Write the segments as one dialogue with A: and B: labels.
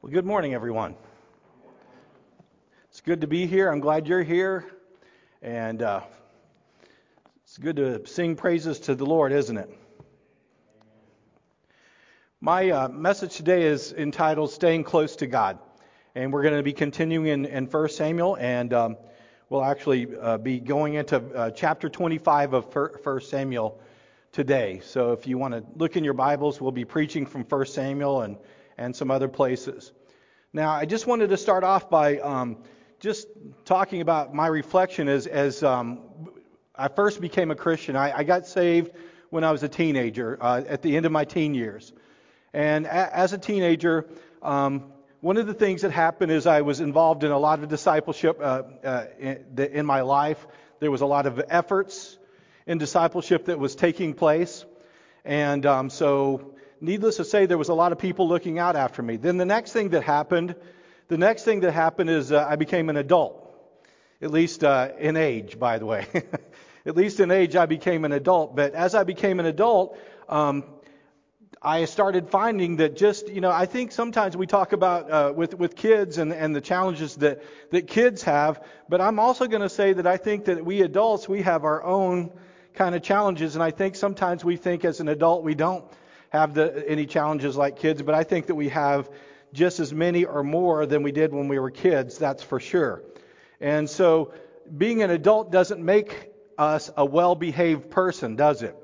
A: Well, good morning, everyone. It's good to be here. I'm glad you're here. And it's good to sing praises to the Lord, isn't it? My message today is entitled Staying Close to God. And we're going to be continuing in 1 Samuel. And we'll actually be going into chapter 25 of 1 Samuel today. So if you want to look in your Bibles, we'll be preaching from 1 Samuel and some other places. Now, I just wanted to start off by just talking about my reflection as I first became a Christian. I got saved when I was a teenager, at the end of my teen years. And as a teenager, one of the things that happened is I was involved in a lot of discipleship in my life. There was a lot of efforts in discipleship that was taking place. And so needless to say, there was a lot of people looking out after me. Then the next thing that happened is I became an adult. At least in age, by the way. At least in age, I became an adult. But as I became an adult, I started finding that I think sometimes we talk about with kids and the challenges that kids have. But I'm also going to say that I think that we adults, we have our own kind of challenges. And I think sometimes we think as an adult we don't have any challenges like kids, but I think that we have just as many or more than we did when we were kids, that's for sure. And so being an adult doesn't make us a well-behaved person, does it?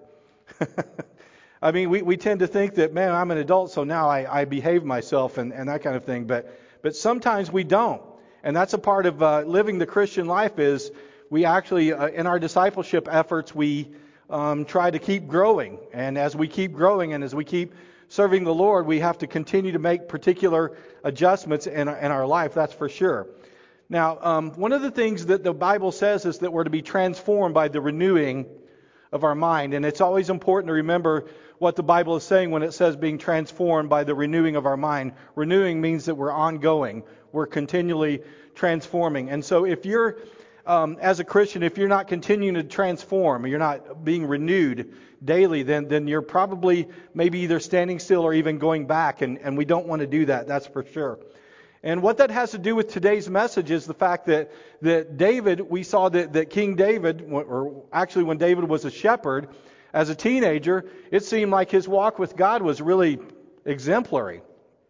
A: I mean, we tend to think that, man, I'm an adult, so now I behave myself and that kind of thing, but sometimes we don't. And that's a part of living the Christian life is we actually, in our discipleship efforts, we try to keep growing. And as we keep growing and as we keep serving the Lord, we have to continue to make particular adjustments in our life, that's for sure. Now, one of the things that the Bible says is that we're to be transformed by the renewing of our mind. And it's always important to remember what the Bible is saying when it says being transformed by the renewing of our mind. Renewing means that we're ongoing. We're continually transforming. And so if you're as a Christian, if you're not continuing to transform, you're not being renewed daily, then you're probably maybe either standing still or even going back, and we don't want to do that, that's for sure. And what that has to do with today's message is the fact that David, we saw that King David, or actually when David was a shepherd, as a teenager, it seemed like his walk with God was really exemplary.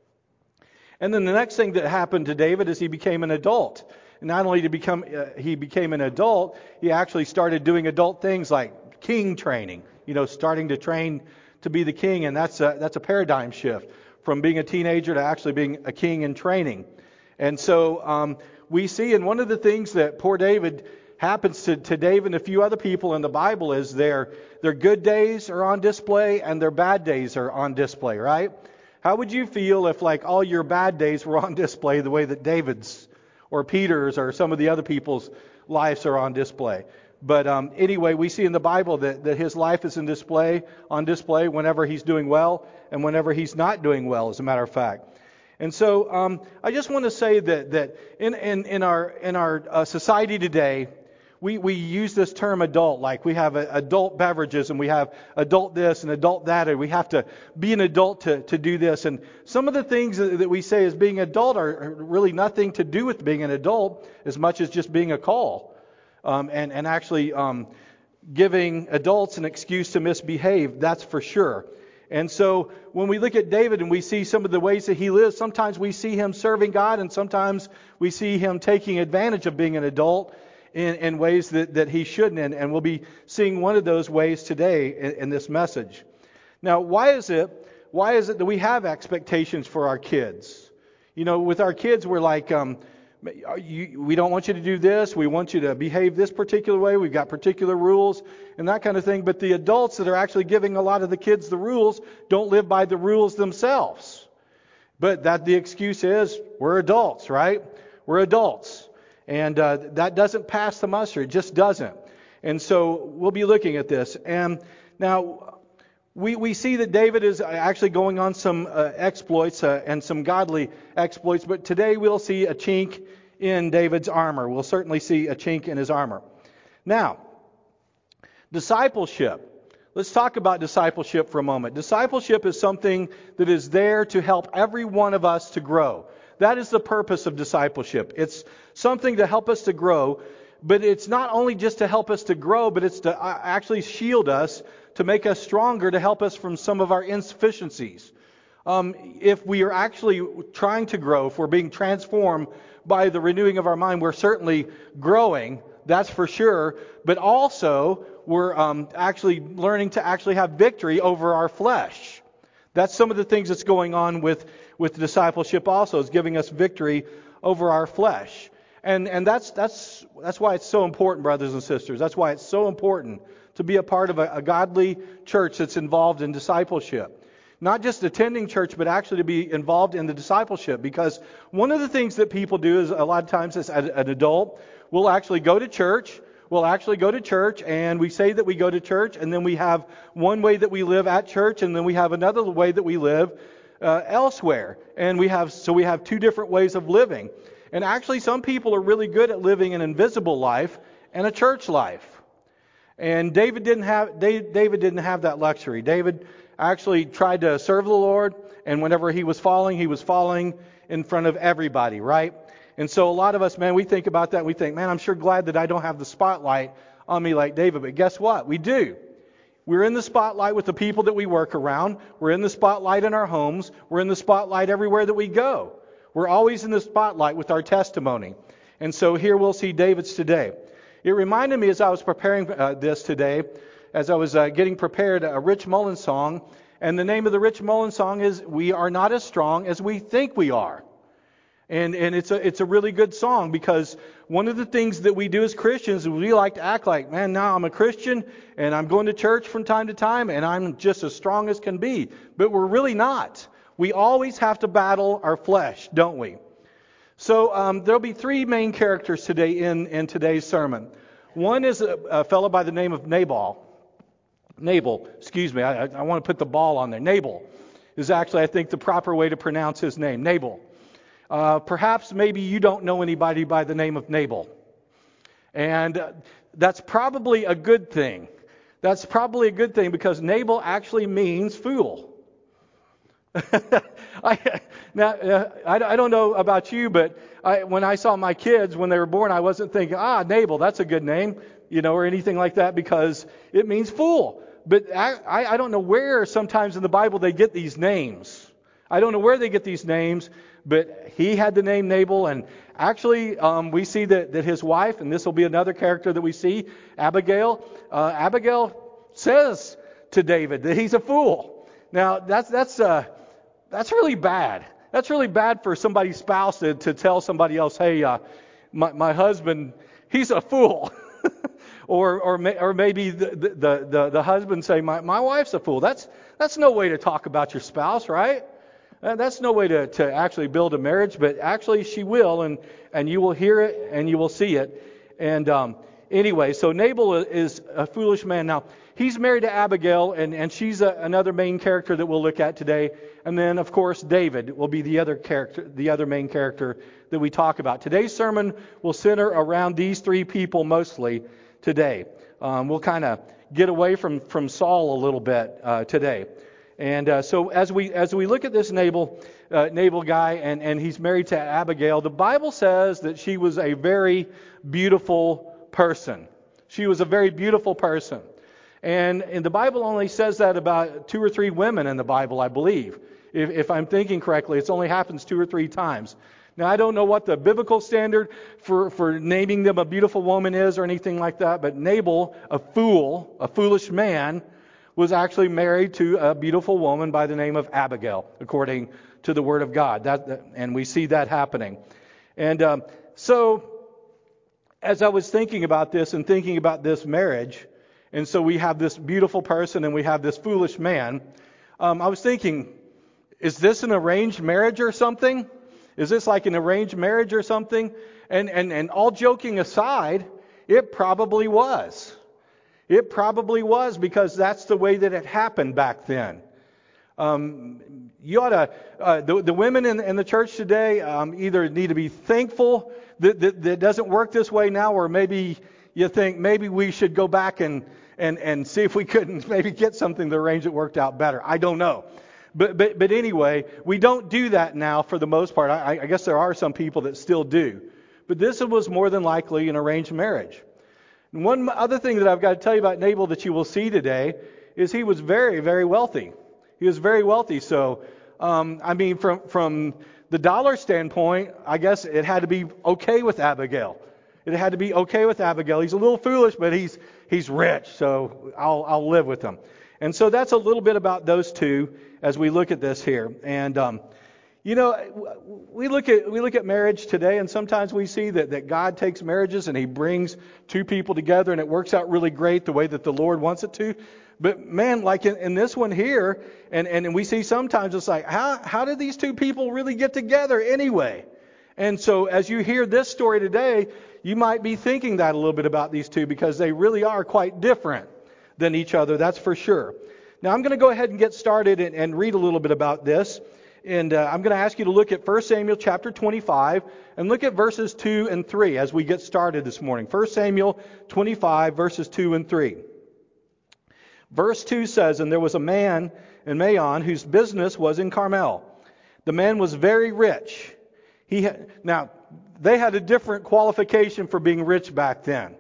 A: And then the next thing that happened to David is he became an adult. Not only he became an adult, he actually started doing adult things like king training. Starting to train to be the king, and that's a paradigm shift from being a teenager to actually being a king in training. And so we see, and one of the things that poor David happens to David and a few other people in the Bible is their good days are on display and their bad days are on display, right? How would you feel if all your bad days were on display the way that David's or Peter's or some of the other people's lives are on display? But anyway, we see in the Bible that his life is on display whenever he's doing well and whenever he's not doing well, as a matter of fact. And so I just want to say that in our society today, we use this term adult, like we have adult beverages and we have adult this and adult that, and we have to be an adult to do this. And some of the things that we say as being adult are really nothing to do with being an adult as much as just being a call. And actually giving adults an excuse to misbehave, that's for sure. And so when we look at David and we see some of the ways that he lives, sometimes we see him serving God and sometimes we see him taking advantage of being an adult in ways that he shouldn't. And we'll be seeing one of those ways today in this message. Now, why is it that we have expectations for our kids? With our kids, we're like, we don't want you to do this. We want you to behave this particular way. We've got particular rules and that kind of thing. But the adults that are actually giving a lot of the kids the rules don't live by the rules themselves. But the excuse is, we're adults, right? We're adults. And that doesn't pass the muster. It just doesn't. And so we'll be looking at this. And now we see that David is actually going on some exploits and some godly exploits. But today we'll see a chink in David's armor. We'll certainly see a chink in his armor. Now, discipleship. Let's talk about discipleship for a moment. Discipleship is something that is there to help every one of us to grow. That is the purpose of discipleship. It's something to help us to grow, but it's not only just to help us to grow, but it's to actually shield us, to make us stronger, to help us from some of our insufficiencies. If we are actually trying to grow, if we're being transformed by the renewing of our mind, we're certainly growing, that's for sure, but also we're actually learning to actually have victory over our flesh. That's some of the things that's going on with discipleship also, is giving us victory over our flesh. And that's why it's so important, brothers and sisters. That's why it's so important to be a part of a godly church that's involved in discipleship. Not just attending church, but actually to be involved in the discipleship. Because one of the things that people do is a lot of times as an adult, we'll actually go to church. We'll actually go to church, and we say that we go to church, and then we have one way that we live at church, and then we have another way that we live elsewhere. And we have two different ways of living. And actually, some people are really good at living an invisible life and a church life. And David didn't have that luxury. David actually tried to serve the Lord, and whenever he was falling in front of everybody, right? And so a lot of us, man, we think about that, and we think, man, I'm sure glad that I don't have the spotlight on me like David. But guess what? We do. We're in the spotlight with the people that we work around. We're in the spotlight in our homes. We're in the spotlight everywhere that we go. We're always in the spotlight with our testimony. And so here we'll see David's today. It reminded me as I was preparing this today, as I was getting prepared, a Rich Mullins song. And the name of the Rich Mullins song is "We Are Not As Strong As We Think We Are." And it's a really good song, because one of the things that we do as Christians is we like to act like, man, now I'm a Christian and I'm going to church from time to time and I'm just as strong as can be. But we're really not. We always have to battle our flesh, don't we? So there'll be three main characters today in today's sermon. One is a fellow by the name of Nabal, excuse me, I want to put the ball on there. Nabal is actually, I think, the proper way to pronounce his name, Nabal. Perhaps maybe you don't know anybody by the name of Nabal. And that's probably a good thing. That's probably a good thing, because Nabal actually means fool. I don't know about you, but when I saw my kids when they were born, I wasn't thinking, Nabal, that's a good name, or anything like that, because it means fool. But I don't know where sometimes in the Bible they get these names. I don't know where they get these names, but he had the name Nabal, and actually we see that his wife, and this will be another character that we see, Abigail says to David that he's a fool. Now that's really bad. That's really bad for somebody's spouse to tell somebody else, hey, my husband, he's a fool. or maybe the husband say, my wife's a fool. That's no way to talk about your spouse, right? That's no way to actually build a marriage, but actually she will, and you will hear it and you will see it. And anyway, so Nabal is a foolish man. Now, he's married to Abigail, and she's another main character that we'll look at today. And then, of course, David will be the other main character that we talk about. Today's sermon will center around these three people mostly today. We'll kind of get away from Saul a little bit today. And so as we look at this Nabal guy, and he's married to Abigail, the Bible says that she was a very beautiful person. She was a very beautiful person. And the Bible only says that about 2 or 3 women in the Bible, I believe. If I'm thinking correctly, it only happens 2 or 3 times. Now, I don't know what the biblical standard for naming them a beautiful woman is or anything like that, but Nabal, a foolish man, was actually married to a beautiful woman by the name of Abigail, according to the Word of God. And we see that happening. And so, as I was thinking about this and thinking about this marriage, and so we have this beautiful person and we have this foolish man, I was thinking, is this an arranged marriage or something? Is this like an arranged marriage or something? And all joking aside, it probably was. It probably was, because that's the way that it happened back then. You ought to, the women in the church today either need to be thankful that it doesn't work this way now, or maybe you think maybe we should go back and and see if we couldn't maybe get something to arrange that worked out better. I don't know. But anyway, we don't do that now for the most part. I guess there are some people that still do. But this was more than likely an arranged marriage. And one other thing that I've got to tell you about Nabal that you will see today is he was very, very wealthy. He was very wealthy. So, from the dollar standpoint, I guess it had to be okay with Abigail. It had to be okay with Abigail. He's a little foolish, but he's rich, so I'll live with him. And so that's a little bit about those two as we look at this here. And we look at marriage today, and sometimes we see that God takes marriages and He brings two people together, and it works out really great the way that the Lord wants it to. But man, like in this one here, and we see sometimes it's like, how did these two people really get together anyway? And so as you hear this story today, you might be thinking that a little bit about these two, because they really are quite different than each other, that's for sure. Now I'm going to go ahead and get started and read a little bit about this. And I'm going to ask you to look at 1 Samuel chapter 25 and look at verses 2 and 3 as we get started this morning. 1 Samuel 25 verses 2 and 3. Verse 2 says, "And there was a man in Maon whose business was in Carmel. The man was very rich." Now, they had a different qualification for being rich back then.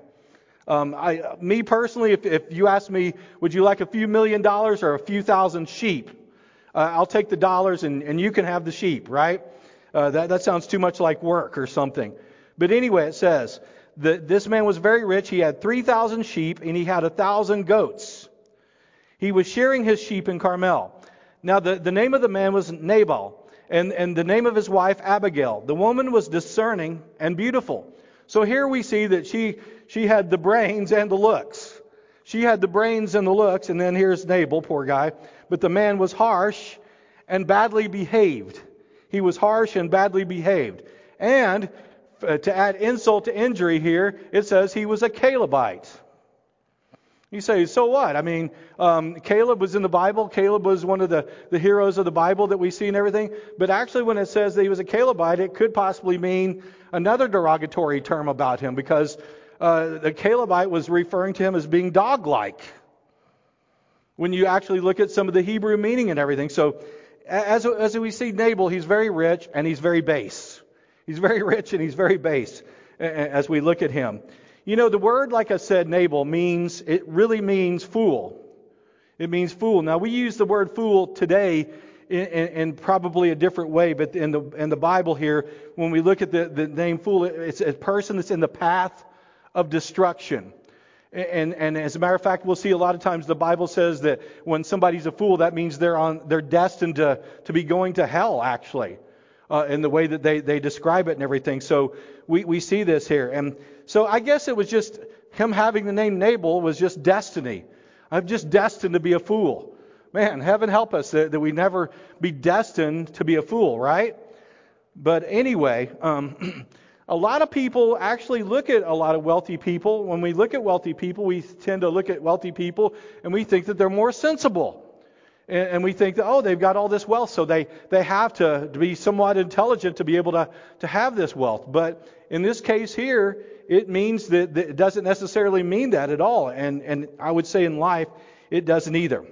A: Me personally, if you ask me, would you like a few $1 million or a few thousand sheep? I'll take the dollars and you can have the sheep, right? That sounds too much like work or something. But anyway, it says that this man was very rich. He had 3,000 sheep and he had 1,000 goats. He was shearing his sheep in Carmel. Now, the name of the man was Nabal, and the name of his wife Abigail. The woman was discerning and beautiful. So here we see that she had the brains and the looks. She had the brains and the looks, and then here's Nabal, poor guy. But the man was harsh and badly behaved. He was harsh and badly behaved. And to add insult to injury here, it says he was a Calebite. You say, so what? I mean, Caleb was in the Bible. Caleb was one of the heroes of the Bible that we see and everything. But actually, when it says that he was a Calebite, it could possibly mean another derogatory term about him, because the Calebite was referring to him as being dog-like when you actually look at some of the Hebrew meaning and everything. So as we see Nabal, he's very rich and he's very base. He's very rich and he's very base as we look at him. You know, the word, like I said, Nabal it really means fool. It means fool. Now, we use the word fool today in probably a different way, but in the Bible here, when we look at the name fool, it's a person that's in the path of destruction. And as a matter of fact, we'll see a lot of times the Bible says that when somebody's a fool, that means they're destined to be going to hell, actually, in the way that they describe it and everything. So we see this here. And so I guess it was just him having the name Nabal was just destiny. I'm just destined to be a fool. Man, heaven help us that we never be destined to be a fool, right? But anyway, a lot of people actually look at a lot of wealthy people. When we look at wealthy people, we tend to look at wealthy people and we think that they're more sensible. And we think that, they've got all this wealth, so they have to be somewhat intelligent to be able to have this wealth. But in this case here, it means that it doesn't necessarily mean that at all. And I would say in life, it doesn't either.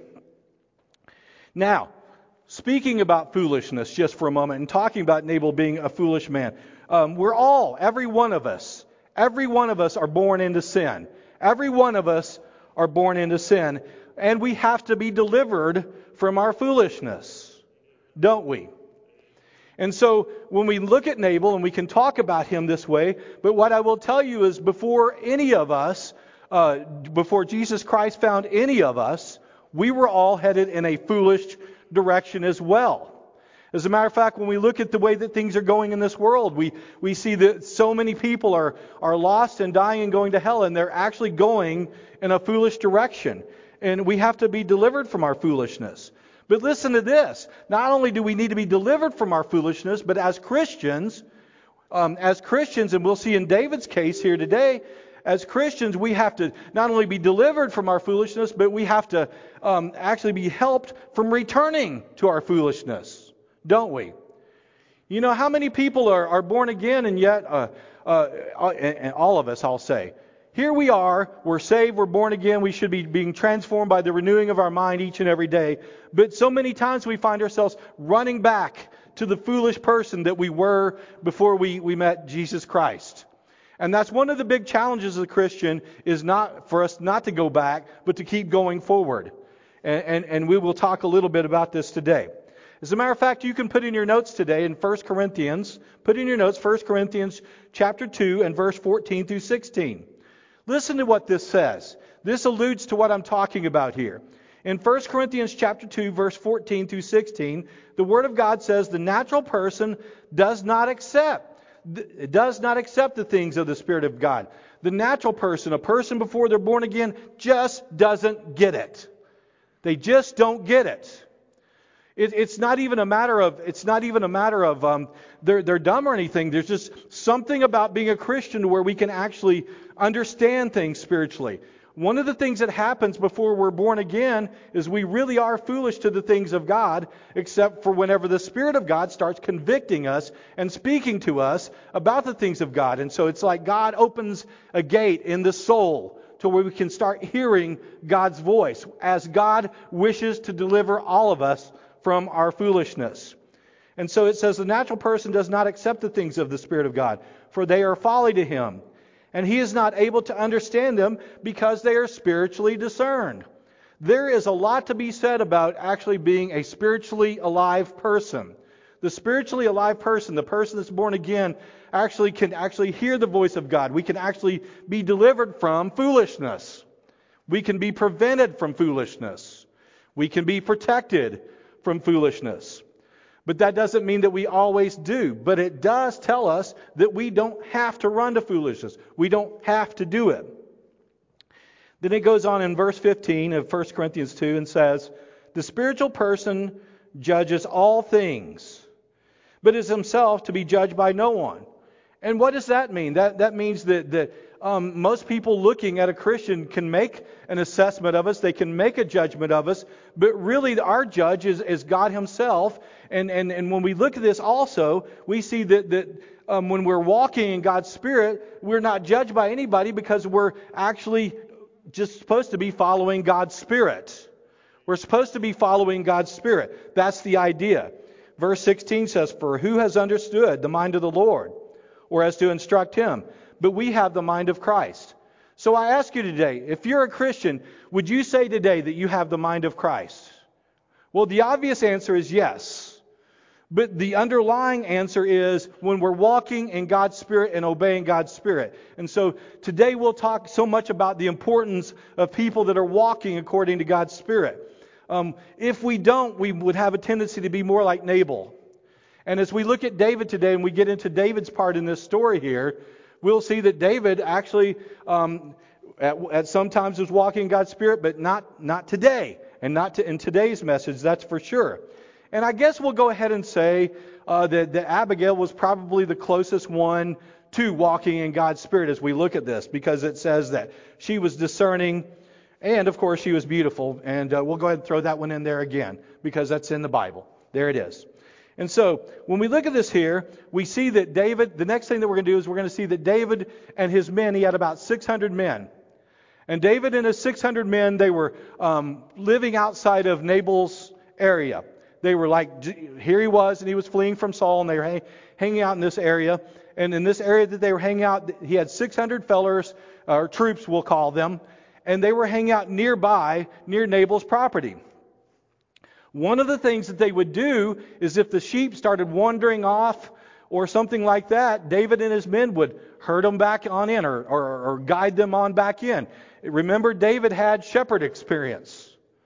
A: Now, speaking about foolishness just for a moment and talking about Nabal being a foolish man, every one of us are born into sin. Every one of us are born into sin. And we have to be delivered from our foolishness, don't we? And so when we look at Nabal, and we can talk about him this way, but what I will tell you is before Jesus Christ found any of us, we were all headed in a foolish direction as well. As a matter of fact, when we look at the way that things are going in this world, we see that so many people are lost and dying and going to hell, and they're actually going in a foolish direction. And we have to be delivered from our foolishness. But listen to this. Not only do we need to be delivered from our foolishness, but as Christians, and we'll see in David's case here today, as Christians, we have to not only be delivered from our foolishness, but we have to actually be helped from returning to our foolishness, don't we? You know, how many people are born again and yet, and all of us, I'll say, here we are, we're saved, we're born again, we should be being transformed by the renewing of our mind each and every day. But so many times we find ourselves running back to the foolish person that we were before we met Jesus Christ. And that's one of the big challenges of the Christian, is not for us not to go back, but to keep going forward. And we will talk a little bit about this today. As a matter of fact, you can put in your notes today in 1 Corinthians, put in your notes 1 Corinthians chapter 2 and verse 14 through 16. Listen to what this says. This alludes to what I'm talking about here. In 1 Corinthians chapter 2, verse 14 through 16, the Word of God says the natural person does not accept the things of the Spirit of God. The natural person, a person before they're born again, just doesn't get it. They just don't get it. It's not even a matter of they're dumb or anything. There's just something about being a Christian where we can actually understand things spiritually. One of the things that happens before we're born again is we really are foolish to the things of God, except for whenever the Spirit of God starts convicting us and speaking to us about the things of God. And so it's like God opens a gate in the soul to where we can start hearing God's voice as God wishes to deliver all of us from our foolishness. And so it says the natural person does not accept the things of the Spirit of God, for they are folly to him. And he is not able to understand them because they are spiritually discerned. There is a lot to be said about actually being a spiritually alive person. The spiritually alive person, the person that's born again, can hear the voice of God. We can actually be delivered from foolishness. We can be prevented from foolishness. We can be protected from foolishness. But that doesn't mean that we always do. But it does tell us that we don't have to run to foolishness. We don't have to do it. Then it goes on in verse 15 of 1 Corinthians 2 and says, the spiritual person judges all things, but is himself to be judged by no one. And what does that mean? That means that most people looking at a Christian can make an assessment of us. They can make a judgment of us. But really our judge is God himself. And when we look at this also, we see that when we're walking in God's Spirit, we're not judged by anybody because we're actually just supposed to be following God's Spirit. We're supposed to be following God's Spirit. That's the idea. Verse 16 says, for who has understood the mind of the Lord, or as to instruct him? But we have the mind of Christ. So I ask you today, if you're a Christian, would you say today that you have the mind of Christ? Well, the obvious answer is yes. But the underlying answer is when we're walking in God's Spirit and obeying God's Spirit. And so today we'll talk so much about the importance of people that are walking according to God's Spirit. If we don't, we would have a tendency to be more like Nabal. And as we look at David today and we get into David's part in this story here, we'll see that David actually at sometimes was walking in God's Spirit, but not today, and not in today's message, that's for sure. And I guess we'll go ahead and say that Abigail was probably the closest one to walking in God's Spirit as we look at this, because it says that she was discerning, and of course she was beautiful. And we'll go ahead and throw that one in there again, because that's in the Bible. There it is. And so when we look at this here, we see that David, the next thing that we're going to do is we're going to see that David and his men, he had about 600 men. And David and his 600 men, they were living outside of Nabal's area. They were like, here he was, and he was fleeing from Saul, and they were hanging out in this area. And in this area that they were hanging out, he had 600 fellers, or troops we'll call them, and they were hanging out nearby, near Nabal's property. One of the things that they would do is if the sheep started wandering off or something like that, David and his men would herd them back on in or guide them on back in. Remember, David had shepherd experience.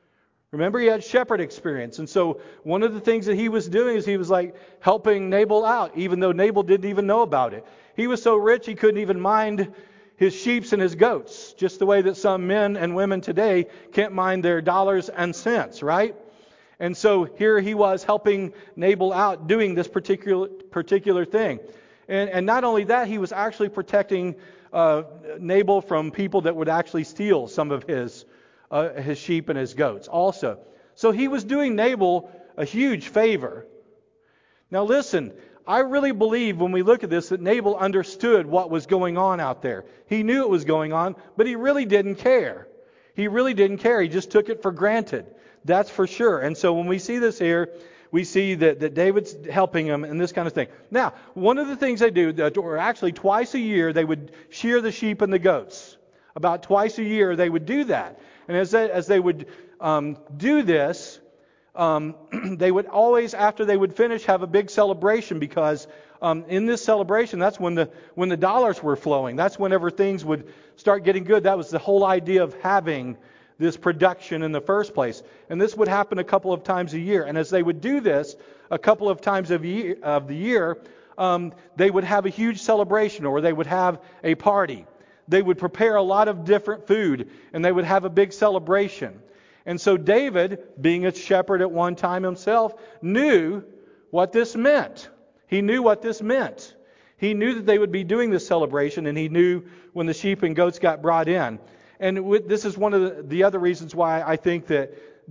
A: And so one of the things that he was doing is he was like helping Nabal out, even though Nabal didn't even know about it. He was so rich he couldn't even mind his sheep and his goats, just the way that some men and women today can't mind their dollars and cents, right? And so here he was helping Nabal out doing this particular thing. And not only that, he was actually protecting Nabal from people that would actually steal some of his sheep and his goats also. So he was doing Nabal a huge favor. Now listen, I really believe when we look at this that Nabal understood what was going on out there. He knew it was going on, but he really didn't care. He really didn't care. He just took it for granted. That's for sure. And so when we see this here, we see that David's helping him and this kind of thing. Now, one of the things they do, or actually twice a year, they would shear the sheep and the goats. About twice a year, they would do that. And as they would do this, they would always, after they would finish, have a big celebration because in this celebration, that's when the dollars were flowing. That's whenever things would start getting good. That was the whole idea of having this production in the first place. And this would happen a couple of times a year. And as they would do this a couple of times of the year, they would have a huge celebration, or they would have a party. They would prepare a lot of different food, and they would have a big celebration. And so David, being a shepherd at one time himself, knew what this meant. He knew what this meant. He knew that they would be doing this celebration, and he knew when the sheep and goats got brought in. And this is one of the other reasons why I think that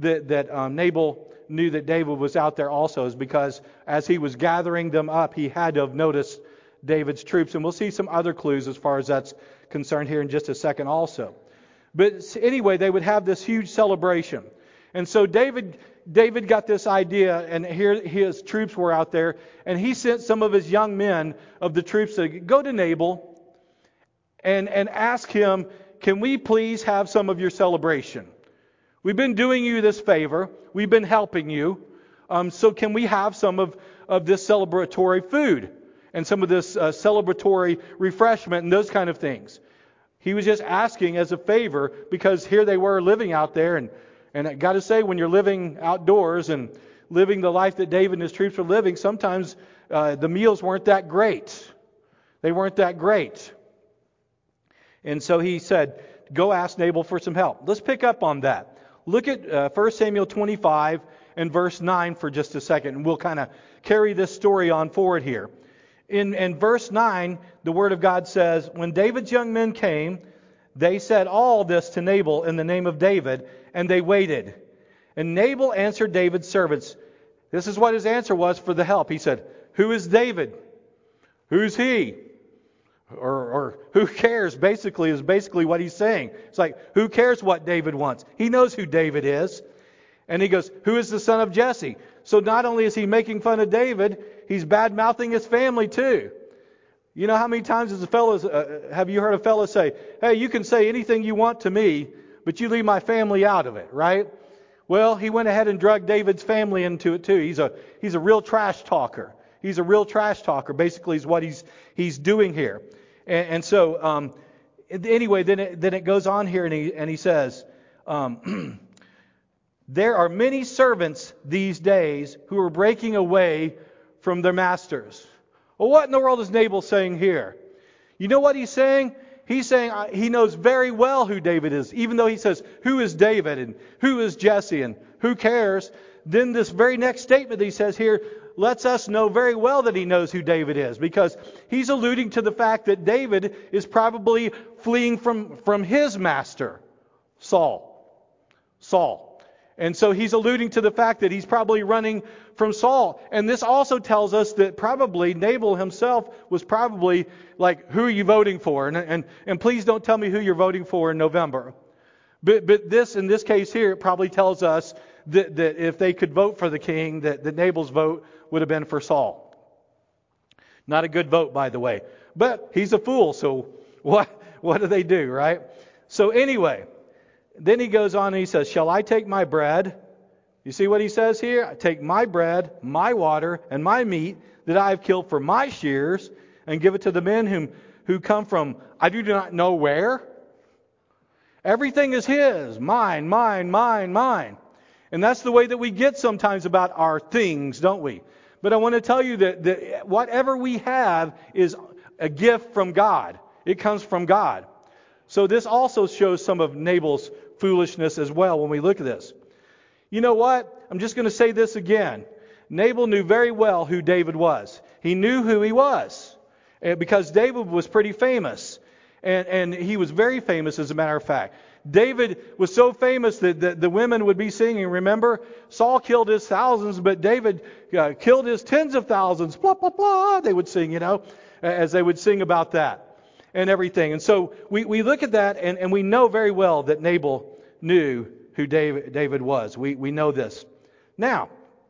A: Nabal knew that David was out there also, is because as he was gathering them up, he had to have noticed David's troops. And we'll see some other clues as far as that's concerned here in just a second also. But anyway, they would have this huge celebration. And so David got this idea, and here his troops were out there, and he sent some of his young men of the troops to go to Nabal and ask him, can we please have some of your celebration? We've been doing you this favor. We've been helping you. So can we have some of this celebratory food and some of this celebratory refreshment and those kind of things? He was just asking as a favor because here they were living out there. And I got to say, when you're living outdoors and living the life that David and his troops were living, sometimes the meals weren't that great. They weren't that great. And so he said, go ask Nabal for some help. Let's pick up on that. Look at 1 Samuel 25 and verse 9 for just a second. And we'll kind of carry this story on forward here. In verse 9, the Word of God says, when David's young men came, they said all this to Nabal in the name of David, and they waited. And Nabal answered David's servants. This is what his answer was for the help. He said, who is David? Who's he? Or who cares, basically, is basically what he's saying. It's like, who cares what David wants? He knows who David is. And he goes, who is the son of Jesse? So not only is he making fun of David, he's bad-mouthing his family too. You know how many times have you heard a fellow say, hey, you can say anything you want to me, but you leave my family out of it, right? Well, he went ahead and drugged David's family into it too. He's a real trash talker. He's a real trash talker, basically, is what he's doing here. And so, anyway, then it goes on here, and he says, there are many servants these days who are breaking away from their masters. Well, what in the world is Nabal saying here? You know what he's saying? He's saying he knows very well who David is, even though he says, who is David and who is Jesse and who cares? Then this very next statement that he says here lets us know very well that he knows who David is, because he's alluding to the fact that David is probably fleeing from his master, Saul. And so he's alluding to the fact that he's probably running from Saul. And this also tells us that probably Nabal himself was probably like, who are you voting for? And please don't tell me who you're voting for in November. But this, in this case here, it probably tells us that if they could vote for the king, that Nabal's vote would have been for Saul. Not a good vote, by the way. But he's a fool, so what do they do, right? So anyway, then he goes on and he says, shall I take my bread? You see what he says here? I take my bread, my water, and my meat that I have killed for my shears, and give it to the men who come from I do not know where. Everything is his. Mine, mine, mine, mine. And that's the way that we get sometimes about our things, don't we? But I want to tell you that whatever we have is a gift from God. It comes from God. So this also shows some of Nabal's foolishness as well when we look at this. You know what? I'm just going to say this again. Nabal knew very well who David was. He knew who he was because David was pretty famous. And he was very famous, as a matter of fact. David was so famous that the women would be singing. Remember, Saul killed his thousands, but David killed his tens of thousands. Blah, blah, blah. They would sing, as they would sing about that and everything. And so we look at that, and we know very well that Nabal knew who David was. We know this. Now,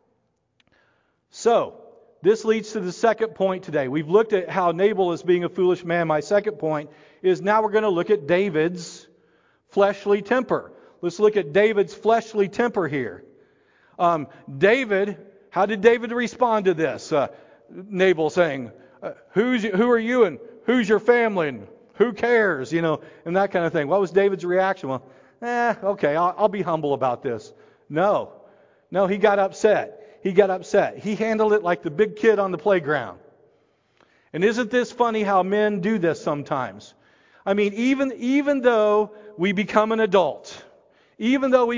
A: so this leads to the second point today. We've looked at how Nabal is being a foolish man. My second point is now we're going to look at David's fleshly temper. Let's look at David's fleshly temper here. David, how did David respond to this? Nabal saying, who are you and who's your family and who cares? And that kind of thing. What was David's reaction? Well, okay, I'll be humble about this. No, he got upset. He handled it like the big kid on the playground. And isn't this funny how men do this sometimes? I mean, even though we become an adult, we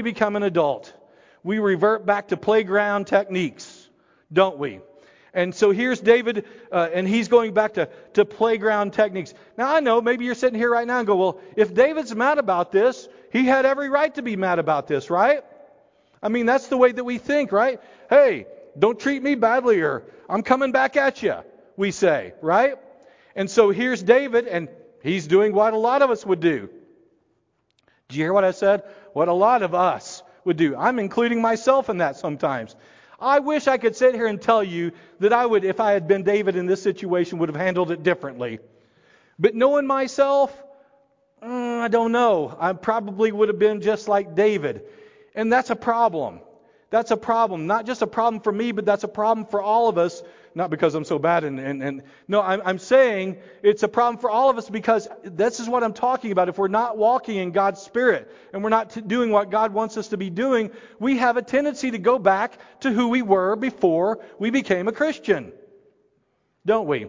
A: revert back to playground techniques, don't we? And so here's David, and he's going back to playground techniques. Now, I know maybe you're sitting here right now and go, well, if David's mad about this, he had every right to be mad about this, right? I mean, that's the way that we think, right? Hey, don't treat me badly, or I'm coming back at you, we say, right? And so here's David, and he's doing what a lot of us would do. Did you hear what I said? What a lot of us would do. I'm including myself in that sometimes. I wish I could sit here and tell you that I would, if I had been David in this situation, would have handled it differently. But knowing myself, I don't know. I probably would have been just like David. And that's a problem. That's a problem. Not just a problem for me, but that's a problem for all of us. Not because I'm so bad. No, I'm saying it's a problem for all of us because this is what I'm talking about. If we're not walking in God's Spirit and we're not doing what God wants us to be doing, we have a tendency to go back to who we were before we became a Christian. Don't we?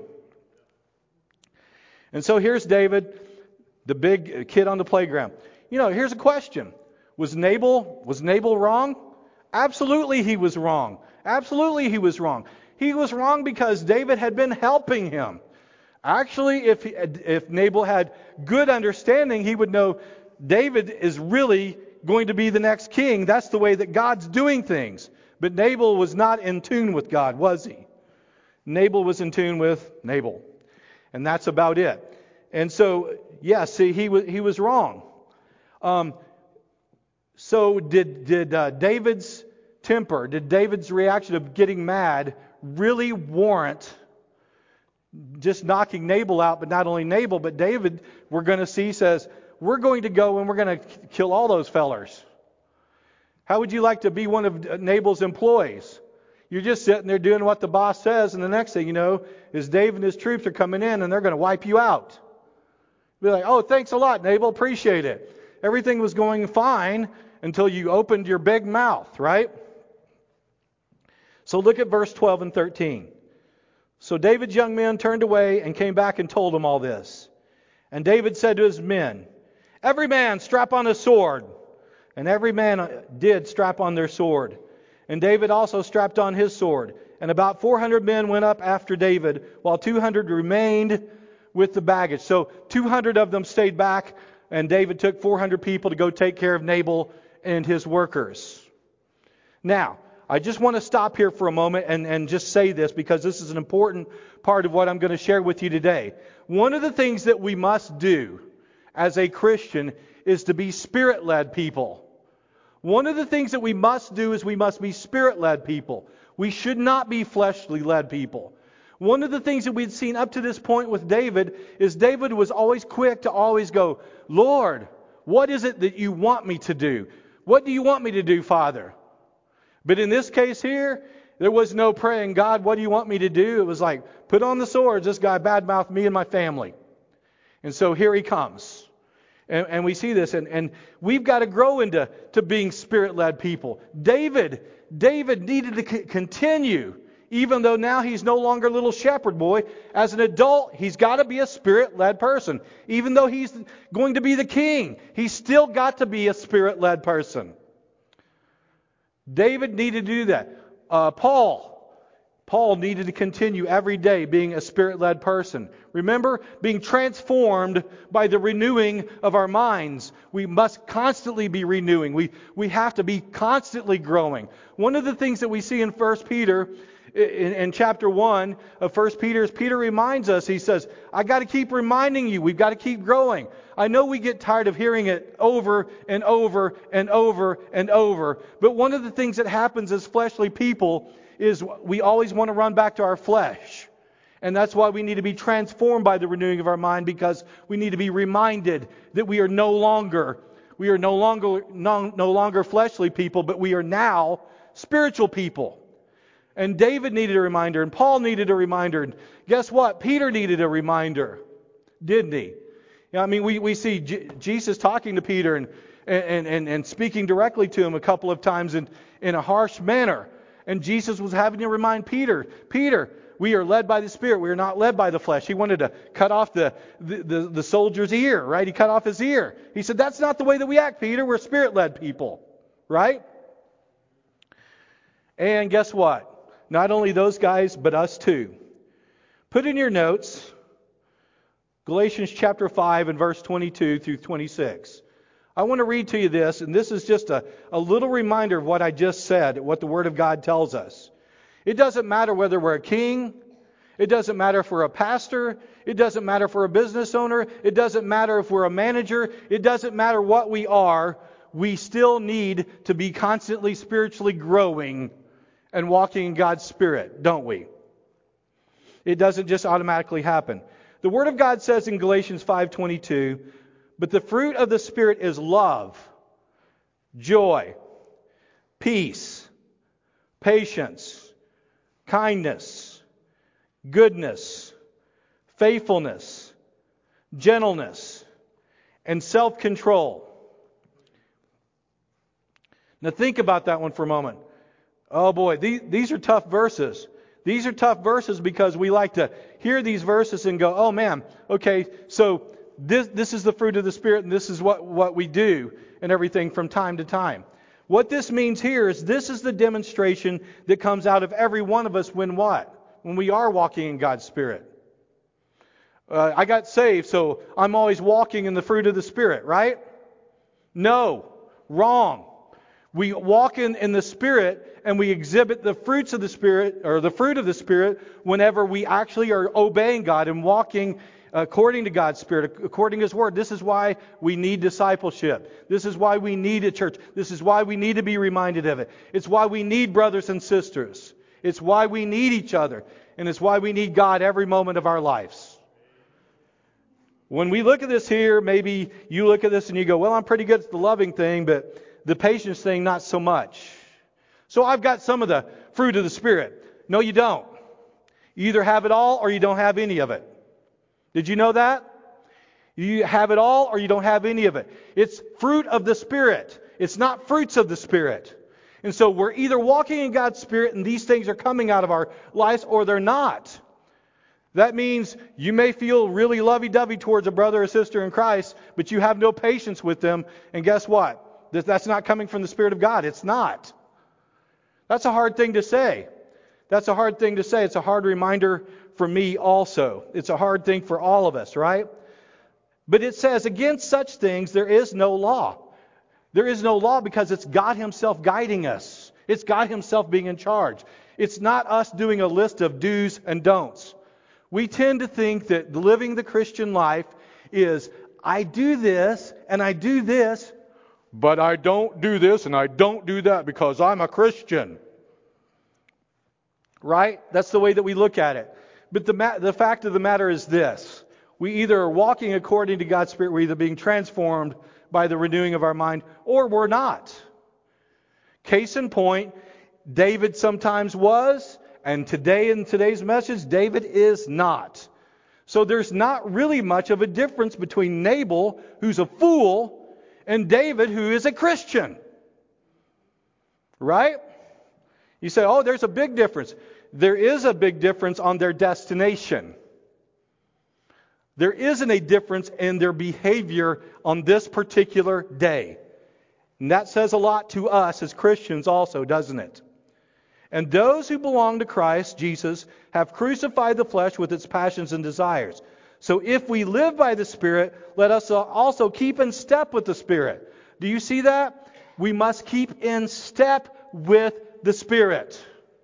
A: And so here's David, the big kid on the playground. Here's a question. Was Nabal wrong? Absolutely he was wrong. He was wrong because David had been helping him. Actually, if Nabal had good understanding, he would know David is really going to be the next king. That's the way that God's doing things. But Nabal was not in tune with God, was he? Nabal was in tune with Nabal. And that's about it. And so, he was wrong. So did David's temper, did David's reaction of getting mad really warrant just knocking Nabal out? But not only Nabal, but David, we're going to see, says, we're going to go and we're going to kill all those fellers. How would you like to be one of Nabal's employees? You're just sitting there doing what the boss says, and the next thing you know is David and his troops are coming in and they're going to wipe you out. Be like, oh, thanks a lot, Nabal, appreciate it. Everything was going fine until you opened your big mouth, right? So look at verse 12 and 13. So David's young men turned away and came back and told him all this. And David said to his men, every man strap on his sword. And every man did strap on their sword. And David also strapped on his sword. And about 400 men went up after David, while 200 remained with the baggage. So 200 of them stayed back, and David took 400 people to go take care of Nabal and his workers. Now, I just want to stop here for a moment and just say this, because this is an important part of what I'm going to share with you today. One of the things that we must do as a Christian is to be Spirit-led people. One of the things that we must do is we must be Spirit-led people. We should not be fleshly-led people. One of the things that we'd seen up to this point with David is David was always quick to always go, Lord, what is it that you want me to do? What do you want me to do, Father? But in this case here, there was no praying, God, what do you want me to do? It was like, put on the swords. This guy badmouthed me and my family. And so here he comes. And we see this. And we've got to grow into being Spirit-led people. David needed to continue, even though now he's no longer a little shepherd boy. As an adult, he's got to be a Spirit-led person. Even though he's going to be the king, he's still got to be a Spirit-led person. David needed to do that. Paul, Paul needed to continue every day being a Spirit-led person. Remember, being transformed by the renewing of our minds. We must constantly be renewing. We have to be constantly growing. One of the things that we see in 1 Peter, in chapter 1 of 1 Peter, is Peter reminds us, he says, I got to keep reminding you, we've got to keep growing. I know we get tired of hearing it over and over and over and over. But one of the things that happens as fleshly people is we always want to run back to our flesh. And that's why we need to be transformed by the renewing of our mind, because we need to be reminded that we are no longer fleshly people, but we are now spiritual people. And David needed a reminder, and Paul needed a reminder. And guess what? Peter needed a reminder, didn't he? I mean, we see Jesus talking to Peter and speaking directly to him a couple of times in a harsh manner. And Jesus was having to remind Peter, we are led by the Spirit. We are not led by the flesh. He wanted to cut off the soldier's ear, right? He cut off his ear. He said, that's not the way that we act, Peter. We're Spirit-led people, right? And guess what? Not only those guys, but us too. Put in your notes, Galatians chapter 5 and verse 22 through 26. I want to read to you this, and this is just a little reminder of what I just said, what the Word of God tells us. It doesn't matter whether we're a king. It doesn't matter if we're a pastor. It doesn't matter if we're a business owner. It doesn't matter if we're a manager. It doesn't matter what we are. We still need to be constantly spiritually growing and walking in God's Spirit, don't we? It doesn't just automatically happen. The Word of God says in Galatians 5:22, but the fruit of the Spirit is love, joy, peace, patience, kindness, goodness, faithfulness, gentleness, and self-control. Now think about that one for a moment. Oh boy, these are tough verses. These are tough verses because we like to hear these verses and go, oh man, okay, so this is the fruit of the Spirit and this is what we do and everything from time to time. What this means here is this is the demonstration that comes out of every one of us when what? When we are walking in God's Spirit. I got saved, so I'm always walking in the fruit of the Spirit, right? No, wrong. We walk in the Spirit and we exhibit the fruits of the Spirit, or the fruit of the Spirit, whenever we actually are obeying God and walking according to God's Spirit, according to His Word. This is why we need discipleship. This is why we need a church. This is why we need to be reminded of it. It's why we need brothers and sisters. It's why we need each other. And it's why we need God every moment of our lives. When we look at this here, maybe you look at this and you go, well, I'm pretty good at the loving thing, but the patience thing, not so much. So I've got some of the fruit of the Spirit. No, you don't. You either have it all or you don't have any of it. Did you know that? You have it all or you don't have any of it. It's fruit of the Spirit. It's not fruits of the Spirit. And so we're either walking in God's Spirit and these things are coming out of our lives, or they're not. That means you may feel really lovey-dovey towards a brother or sister in Christ, but you have no patience with them. And guess what? That's not coming from the Spirit of God. It's not. That's a hard thing to say. That's a hard thing to say. It's a hard reminder for me also. It's a hard thing for all of us, right? But it says, against such things there is no law. There is no law because it's God Himself guiding us. It's God Himself being in charge. It's not us doing a list of do's and don'ts. We tend to think that living the Christian life is, I do this and I do this, but I don't do this and I don't do that because I'm a Christian. Right? That's the way that we look at it. But the fact of the matter is this. We either are walking according to God's Spirit, we're either being transformed by the renewing of our mind, or we're not. Case in point, David sometimes was, and today in today's message, David is not. So there's not really much of a difference between Nabal, who's a fool, and David, who is a Christian. Right? You say, oh, there's a big difference. There is a big difference on their destination. There isn't a difference in their behavior on this particular day. And that says a lot to us as Christians also, doesn't it? And those who belong to Christ Jesus have crucified the flesh with its passions and desires. So if we live by the Spirit, let us also keep in step with the Spirit. Do you see that? We must keep in step with the Spirit.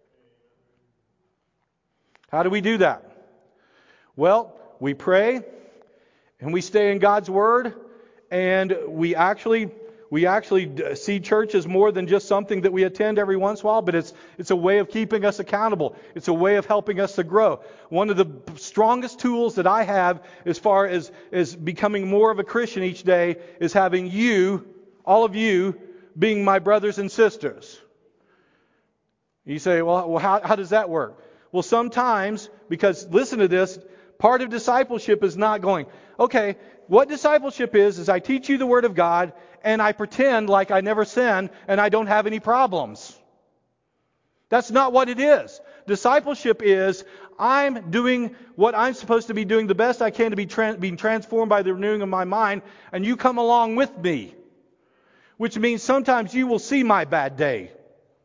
A: How do we do that? Well, we pray and we stay in God's Word, and we actually see church as more than just something that we attend every once in a while, but it's a way of keeping us accountable. It's a way of helping us to grow. One of the strongest tools that I have as far as becoming more of a Christian each day is having you, all of you, being my brothers and sisters. You say, well, how does that work? Well, sometimes, because listen to this, part of discipleship is not going, okay, what discipleship is I teach you the Word of God, and I pretend like I never sin and I don't have any problems. That's not what it is. Discipleship is I'm doing what I'm supposed to be doing the best I can to be being transformed by the renewing of my mind, and you come along with me. Which means sometimes you will see my bad day.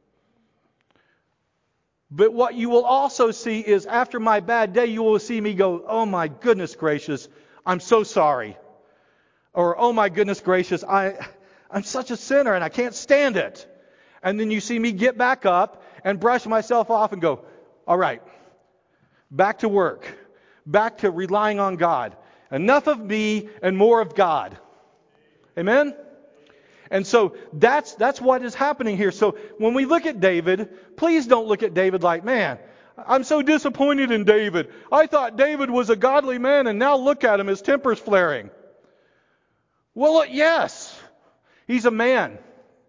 A: But what you will also see is after my bad day, you will see me go, oh my goodness gracious, I'm so sorry. Or, oh my goodness gracious, I'm such a sinner and I can't stand it. And then you see me get back up and brush myself off and go, all right, back to work. Back to relying on God. Enough of me and more of God. Amen? And so that's what is happening here. So when we look at David, please don't look at David like, man, I'm so disappointed in David. I thought David was a godly man, and now look at him, his temper's flaring. Well, yes, he's a man.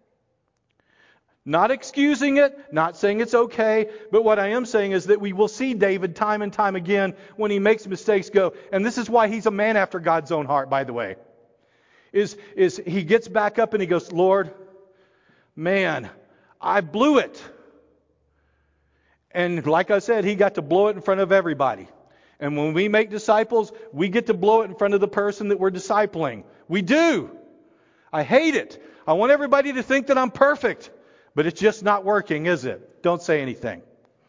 A: Not excusing it, not saying it's okay, but what I am saying is that we will see David time and time again when he makes mistakes go. And this is why he's a man after God's own heart, by the way. Is he gets back up and he goes, Lord, man, I blew it. And like I said, he got to blow it in front of everybody. And when we make disciples, we get to blow it in front of the person that we're discipling. We do. I hate it. I want everybody to think that I'm perfect. But it's just not working, is it? Don't say anything.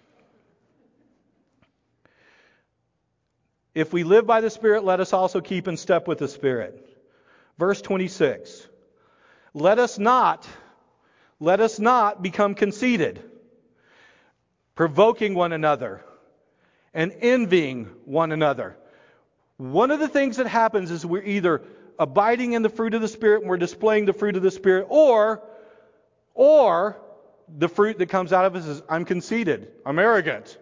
A: If we live by the Spirit, let us also keep in step with the Spirit. Verse 26. Let us not become conceited, provoking one another, and envying one another. One of the things that happens is we're either abiding in the fruit of the Spirit and we're displaying the fruit of the Spirit, or the fruit that comes out of us is I'm conceited, I'm arrogant,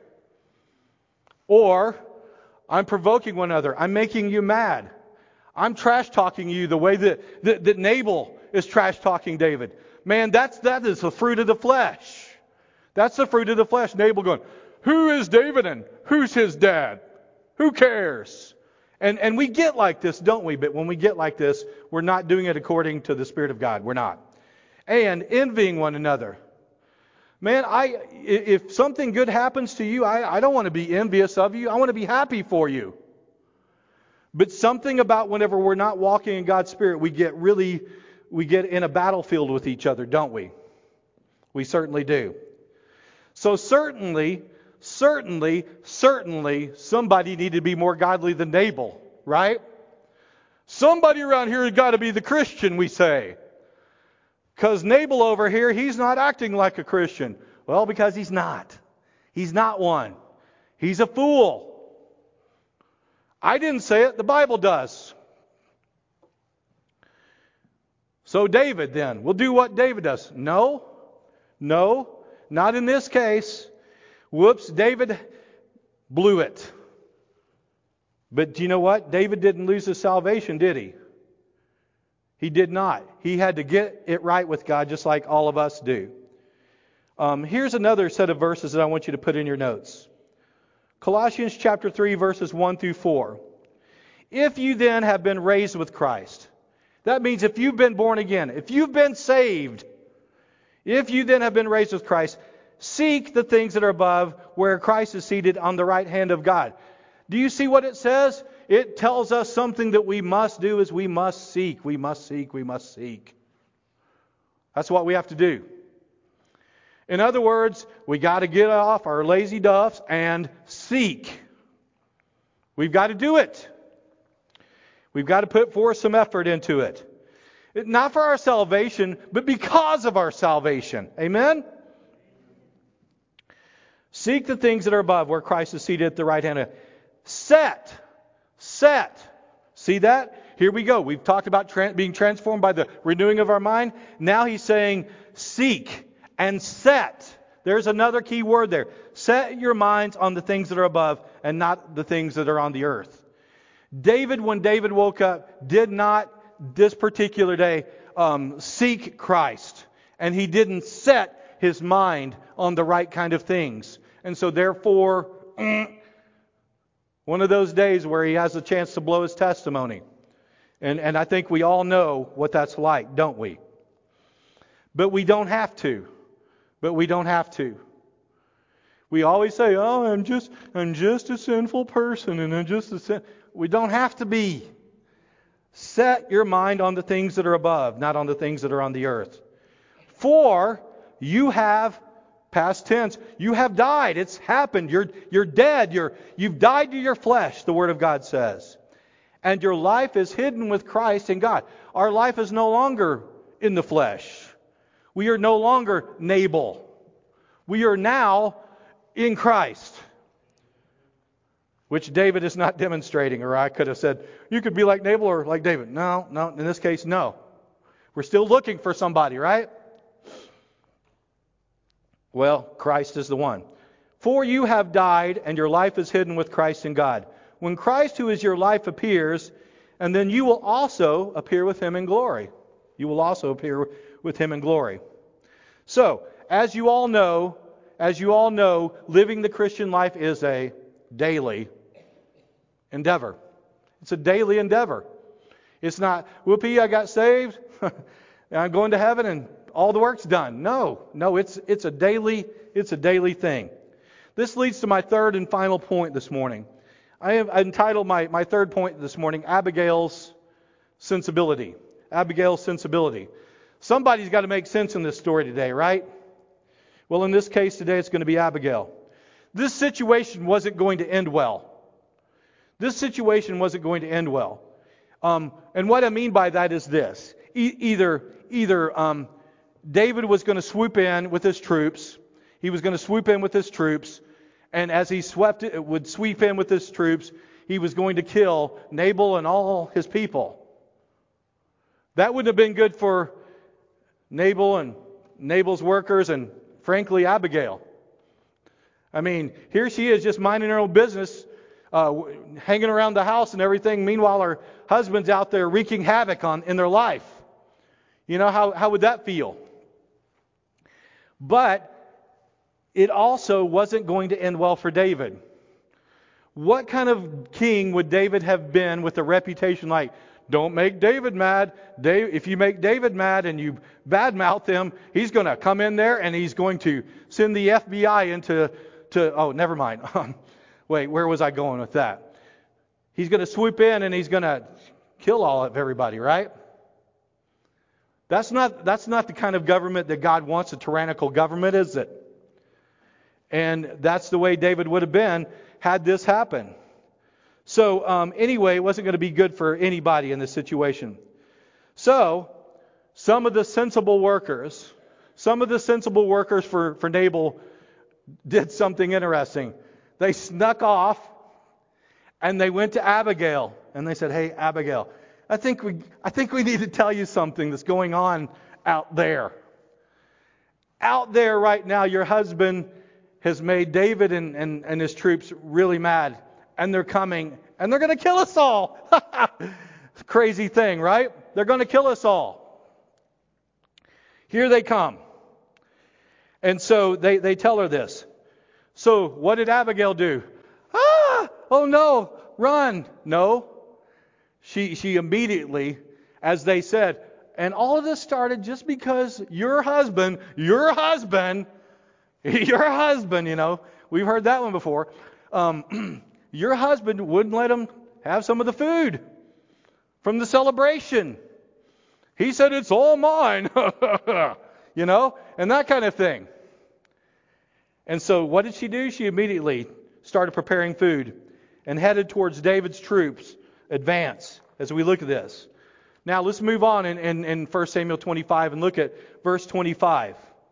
A: or I'm provoking one another, I'm making you mad. I'm trash-talking you the way that Nabal is trash-talking David. Man, that is the fruit of the flesh. That's the fruit of the flesh. Nabal going, who is David and who's his dad? Who cares? And we get like this, don't we? But when we get like this, we're not doing it according to the Spirit of God. We're not. And envying one another. Man, if something good happens to you, I don't want to be envious of you. I want to be happy for you. But something about whenever we're not walking in God's Spirit, we get in a battlefield with each other, don't we? We certainly do. So certainly, somebody needed to be more godly than Nabal, right? Somebody around here has got to be the Christian, we say. Because Nabal over here, he's not acting like a Christian. Well, because he's not. He's not one. He's a fool. I didn't say it, the Bible does. So David then, we'll do what David does. No, not in this case. Whoops, David blew it. But do you know what? David didn't lose his salvation, did he? He did not. He had to get it right with God just like all of us do. Here's another set of verses that I want you to put in your notes. Colossians chapter 3, verses 1 through 4. If you then have been raised with Christ, that means if you've been born again, if you've been saved, if you then have been raised with Christ, seek the things that are above where Christ is seated on the right hand of God. Do you see what it says? It tells us something that we must do is we must seek. We must seek. We must seek. That's what we have to do. In other words, we got to get off our lazy duffs and seek. We've got to do it. We've got to put forth some effort into it. Not for our salvation, but because of our salvation. Amen? Seek the things that are above, where Christ is seated at the right hand. Set. See that? Here we go. We've talked about being transformed by the renewing of our mind. Now he's saying seek and set. There's another key word there. Set your minds on the things that are above and not the things that are on the earth. David, when David woke up, did not this particular day seek Christ. And he didn't set his mind on the right kind of things. And so therefore, one of those days where he has a chance to blow his testimony. And I think we all know what that's like, don't we? But we don't have to. We always say, "Oh, I'm just a sinful person, and I'm just a sin." We don't have to be. Set your mind on the things that are above, not on the things that are on the earth. For you have, past tense, you have died. It's happened. You're dead. You've died to your flesh, the Word of God says. And your life is hidden with Christ in God. Our life is no longer in the flesh. We are no longer Nabal. We are now in Christ. Which David is not demonstrating. Or I could have said, you could be like Nabal or like David. No, in this case, no. We're still looking for somebody, right? Well, Christ is the one. For you have died, and your life is hidden with Christ in God. When Christ, who is your life, appears, and then you will also appear with Him in glory. You will also appear with Him in glory. So, as you all know, living the Christian life is a daily endeavor. It's a daily endeavor. It's not, whoopee, I got saved, and I'm going to heaven, and all the work's done. No, it's a daily thing. This leads to my third and final point this morning. I have entitled my third point this morning, Abigail's sensibility. Abigail's sensibility. Somebody's got to make sense in this story today, right? Well, in this case today, it's going to be Abigail. This situation wasn't going to end well. And what I mean by that is this. Either David was going to swoop in with his troops. He was going to swoop in with his troops. And as he would sweep in with his troops, he was going to kill Nabal and all his people. That wouldn't have been good for Nabal and Nabal's workers and, frankly, Abigail. I mean, here she is just minding her own business, hanging around the house and everything. Meanwhile, her husband's out there wreaking havoc in their life. You know, how would that feel? But it also wasn't going to end well for David. What kind of king would David have been with a reputation like, don't make David mad. If you make David mad and you badmouth him, he's going to come in there and he's going to send the FBI oh, never mind. Wait, where was I going with that? He's going to swoop in and he's going to kill all of everybody, right? That's not the kind of government that God wants, a tyrannical government, is it? And that's the way David would have been had this happen. So anyway, it wasn't going to be good for anybody in this situation. So some of the sensible workers for Nabal did something interesting. They snuck off and they went to Abigail and they said, "Hey, Abigail, I think we need to tell you something that's going on out there. Out there right now, your husband has made David and his troops really mad. And they're coming. And they're going to kill us all." Crazy thing, right? They're going to kill us all. Here they come. And so they tell her this. So what did Abigail do? Oh no, run. No. She immediately, as they said, and all of this started just because your husband, you know, we've heard that one before. Your husband wouldn't let him have some of the food from the celebration. He said, "It's all mine," you know, and that kind of thing. And so what did she do? She immediately started preparing food and headed towards David's troops' advance as we look at this. Now let's move on in 1 Samuel 25 and look at verse 25.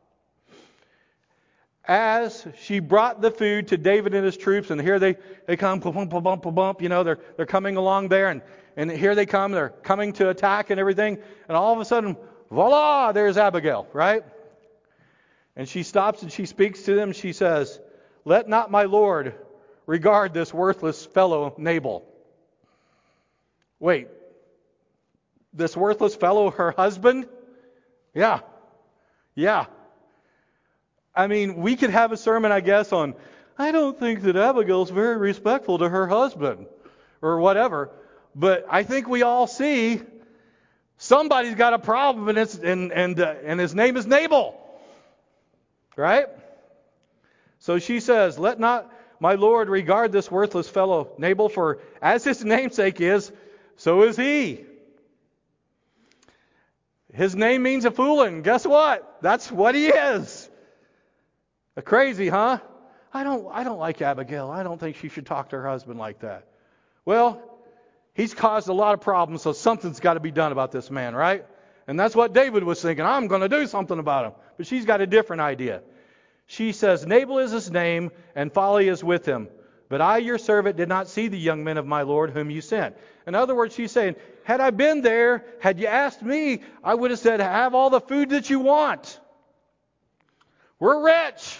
A: As she brought the food to David and his troops, and here they come, bump, bump, bump, bump, they're coming along there, and here they come, they're coming to attack and everything, and all of a sudden, voila, there's Abigail, right? And she stops and she speaks to them. She says, "Let not my Lord regard this worthless fellow Nabal." Wait, this worthless fellow, her husband? Yeah. I mean, we could have a sermon, I guess, on, I don't think that Abigail's very respectful to her husband, or whatever. But I think we all see somebody's got a problem, and his name is Nabal. Right? So she says, "Let not my Lord regard this worthless fellow Nabal, for as his namesake is, so is he." His name means a foolin'. Guess what? That's what he is. Crazy, huh? I don't like Abigail. I don't think she should talk to her husband like that. Well, he's caused a lot of problems, so something's got to be done about this man, right? And that's what David was thinking. I'm going to do something about him. But she's got a different idea. She says, "Nabal is his name, and folly is with him. But I, your servant, did not see the young men of my Lord whom you sent." In other words, she's saying, had I been there, had you asked me, I would have said, have all the food that you want. We're rich.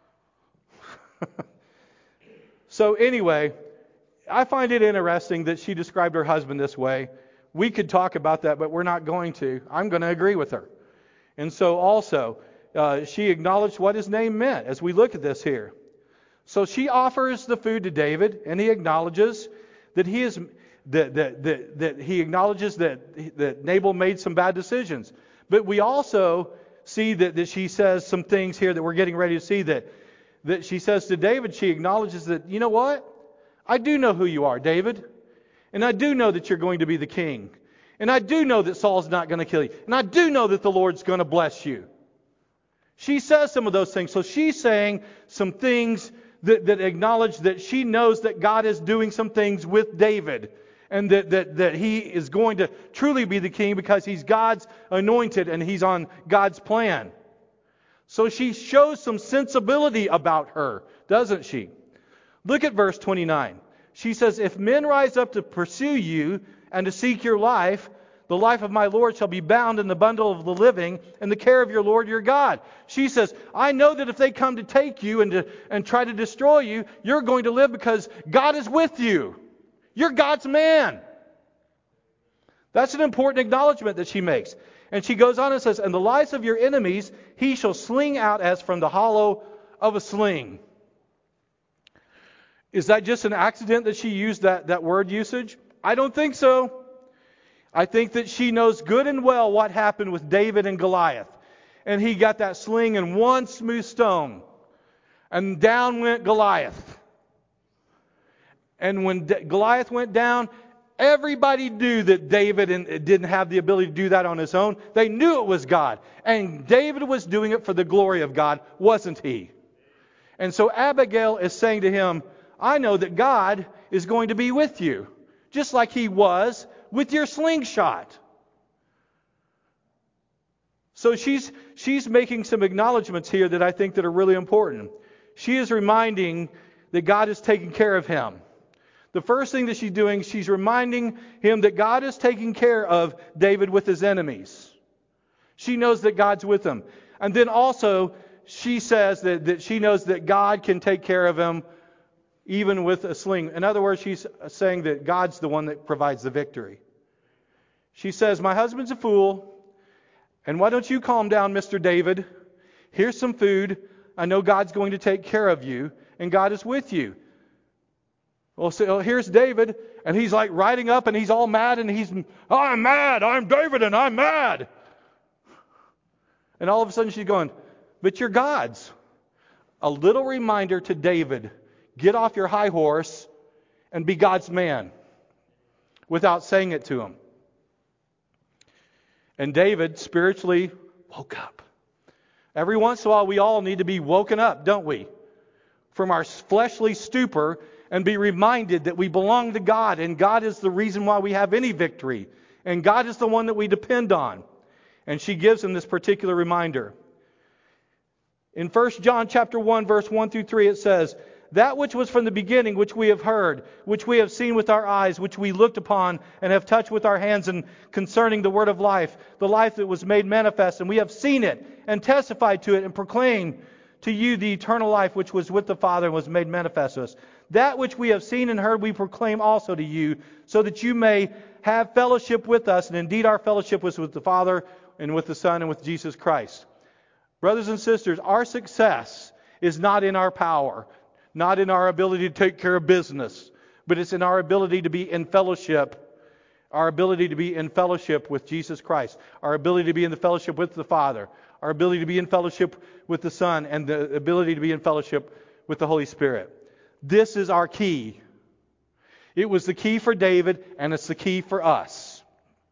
A: So anyway, I find it interesting that she described her husband this way. We could talk about that, but we're not going to. I'm going to agree with her. And so also, she acknowledged what his name meant as we look at this here. So she offers the food to David, and he acknowledges that he acknowledges that Nabal made some bad decisions. But we also see that she says some things here that we're getting ready to see that she says to David. She acknowledges that, you know what? I do know who you are, David. And I do know that you're going to be the king. And I do know that Saul's not going to kill you. And I do know that the Lord's going to bless you. She says some of those things. So she's saying some things that acknowledge that she knows that God is doing some things with David. And that he is going to truly be the king because he's God's anointed and he's on God's plan. So she shows some sensibility about her, doesn't she? Look at verse 29. She says, "If men rise up to pursue you and to seek your life, the life of my Lord shall be bound in the bundle of the living in the care of your Lord your God." She says, I know that if they come to take you and try to destroy you, you're going to live because God is with you. You're God's man. That's an important acknowledgement that she makes. And she goes on and says, "And the lives of your enemies he shall sling out as from the hollow of a sling." Is that just an accident that she used that word usage? I don't think so. I think that she knows good and well what happened with David and Goliath. And he got that sling in one smooth stone. And down went Goliath. And when Goliath went down, everybody knew that David didn't have the ability to do that on his own. They knew it was God. And David was doing it for the glory of God, wasn't he? And so Abigail is saying to him, I know that God is going to be with you, just like he was with your slingshot. So she's making some acknowledgments here that I think that are really important. She is reminding that God is taking care of him. The first thing that she's doing, she's reminding him that God is taking care of David with his enemies. She knows that God's with him. And then also, she says that she knows that God can take care of him even with a sling. In other words, she's saying that God's the one that provides the victory. She says, my husband's a fool, and why don't you calm down, Mr. David? Here's some food. I know God's going to take care of you, and God is with you. Well, so here's David, and he's like riding up, and he's all mad, and I'm mad, I'm David, and I'm mad. And all of a sudden she's going, but you're God's. A little reminder to David, get off your high horse and be God's man, without saying it to him. And David spiritually woke up. Every once in a while we all need to be woken up, don't we? from our fleshly stupor and be reminded that we belong to God, and God is the reason why we have any victory, and God is the one that we depend on. And she gives him this particular reminder. In 1 John chapter 1, verse 1 through 3, it says, "That which was from the beginning, which we have heard, which we have seen with our eyes, which we looked upon and have touched with our hands, and concerning the word of life, the life that was made manifest, and we have seen it and testified to it and proclaimed to you the eternal life which was with the Father and was made manifest to us. That which we have seen and heard we proclaim also to you, so that you may have fellowship with us. And indeed our fellowship was with the Father and with the Son and with Jesus Christ." Brothers and sisters, our success is not in our power, not in our ability to take care of business, but it's in our ability to be in fellowship, our ability to be in fellowship with Jesus Christ, our ability to be in the fellowship with the Father, our ability to be in fellowship with the Son, and the ability to be in fellowship with the Holy Spirit. This is our key. It was the key for David, and it's the key for us.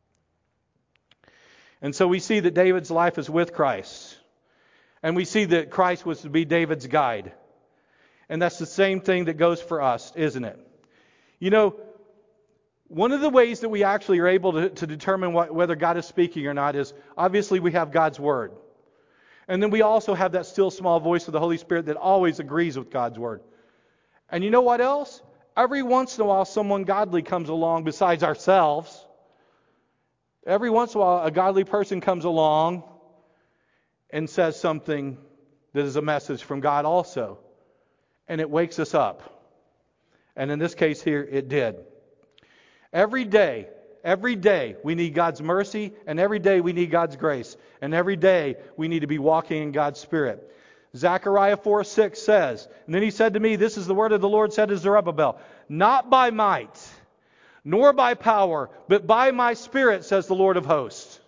A: And so we see that David's life is with Christ. And we see that Christ was to be David's guide. And that's the same thing that goes for us, isn't it? You know, one of the ways that we actually are able to determine whether God is speaking or not is, obviously, we have God's Word. And then we also have that still small voice of the Holy Spirit that always agrees with God's Word. And you know what else? Every once in a while, someone godly comes along besides ourselves. Every once in a while, a godly person comes along and says something that is a message from God also. And it wakes us up. And in this case here, it did. Every day, we need God's mercy, and every day we need God's grace. And every day we need to be walking in God's Spirit. Zechariah 4:6 says, "And then he said to me, this is the word of the Lord said to Zerubbabel, not by might, nor by power, but by my Spirit, says the Lord of hosts."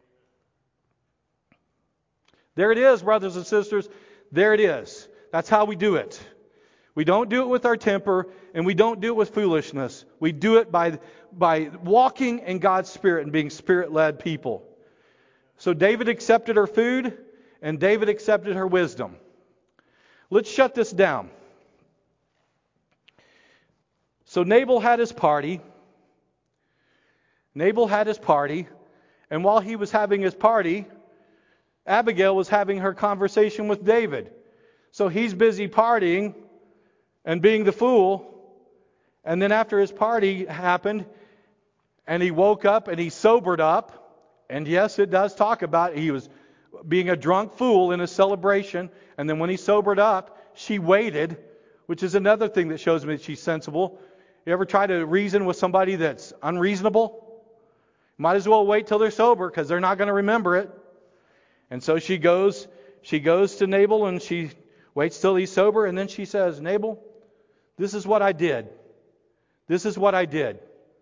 A: There it is, brothers and sisters. There it is. That's how we do it. We don't do it with our temper, and we don't do it with foolishness. We do it by walking in God's Spirit and being Spirit-led people. So David accepted her food, and David accepted her wisdom. Let's shut this down. So Nabal had his party. And while he was having his party, Abigail was having her conversation with David. So he's busy partying and being the fool. And then after his party happened, and he woke up and he sobered up. And yes, it does talk about he was being a drunk fool in a celebration. And then when he sobered up, she waited, which is another thing that shows me that she's sensible. You ever try to reason with somebody that's unreasonable? Might as well wait till they're sober, because they're not going to remember it. And so she goes to Nabal and she waits till he's sober, and then she says, "Nabal, this is what I did. This is what I did."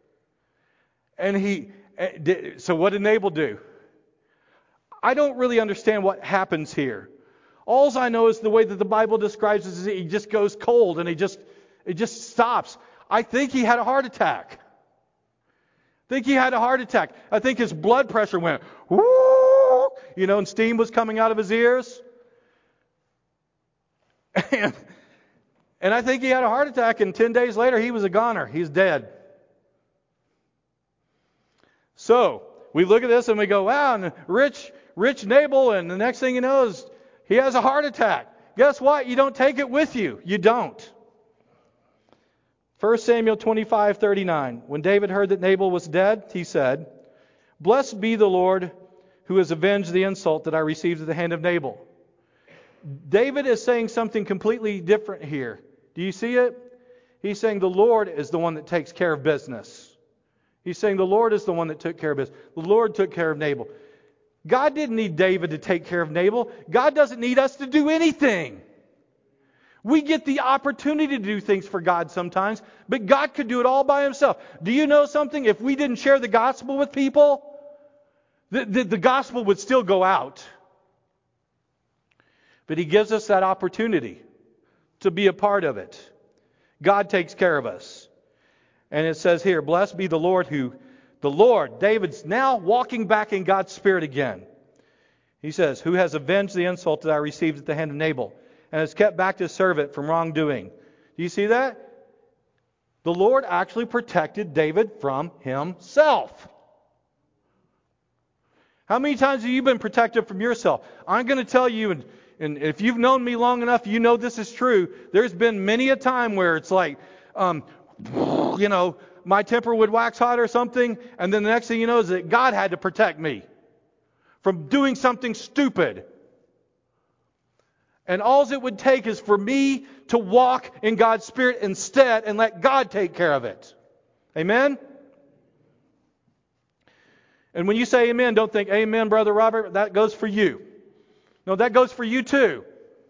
A: And so what did Nabal do? I don't really understand what happens here. All I know is the way that the Bible describes it is he just goes cold and it just stops. I think he had a heart attack. I think his blood pressure went, whoo, and steam was coming out of his ears. And I think he had a heart attack, and 10 days later he was a goner. He's dead. So we look at this and we go, wow, and rich Nabal, and the next thing you know is he has a heart attack. Guess what? You don't take it with you. You don't. 1 Samuel 25:39. When David heard that Nabal was dead, he said, "Blessed be the Lord who has avenged the insult that I received at the hand of Nabal." David is saying something completely different here. Do you see it? He's saying the Lord is the one that takes care of business. He's saying the Lord is the one that took care of business. The Lord took care of Nabal. God didn't need David to take care of Nabal. God doesn't need us to do anything. We get the opportunity to do things for God sometimes, but God could do it all by himself. Do you know something? If we didn't share the gospel with people, the gospel would still go out. But he gives us that opportunity to be a part of it. God takes care of us. And it says here, "Blessed be the Lord David's now walking back in God's Spirit again. He says, "Who has avenged the insult that I received at the hand of Nabal. and has kept back his servant from wrongdoing. Do you see that? The Lord actually protected David from himself. How many times have you been protected from yourself? I'm going to tell you, and if you've known me long enough, you know this is true. There's been many a time where it's like, my temper would wax hot or something, and then the next thing you know is that God had to protect me from doing something stupid. And all it would take is for me to walk in God's Spirit instead and let God take care of it. Amen? And when you say amen, don't think, amen, Brother Robert, that goes for you. No, that goes for you too.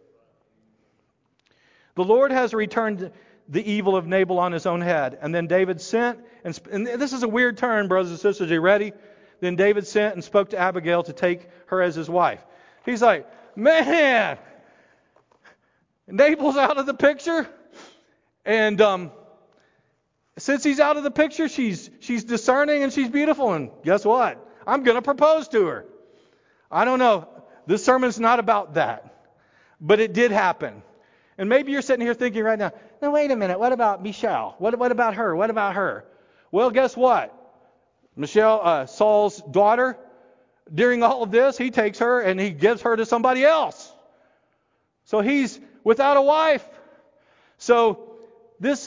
A: The Lord has returned the evil of Nabal on his own head. And then David sent, and this is a weird turn, brothers and sisters, are you ready? Then David sent and spoke to Abigail to take her as his wife. He's like, man, Nabal's out of the picture. And since he's out of the picture, she's discerning and she's beautiful. And guess what? I'm going to propose to her. I don't know. This sermon's not about that. But it did happen. And maybe you're sitting here thinking right now, no, wait a minute. What about Michal? What about her? What about her? Well, guess what? Michal, Saul's daughter, during all of this, he takes her and he gives her to somebody else. So he's without a wife. So let's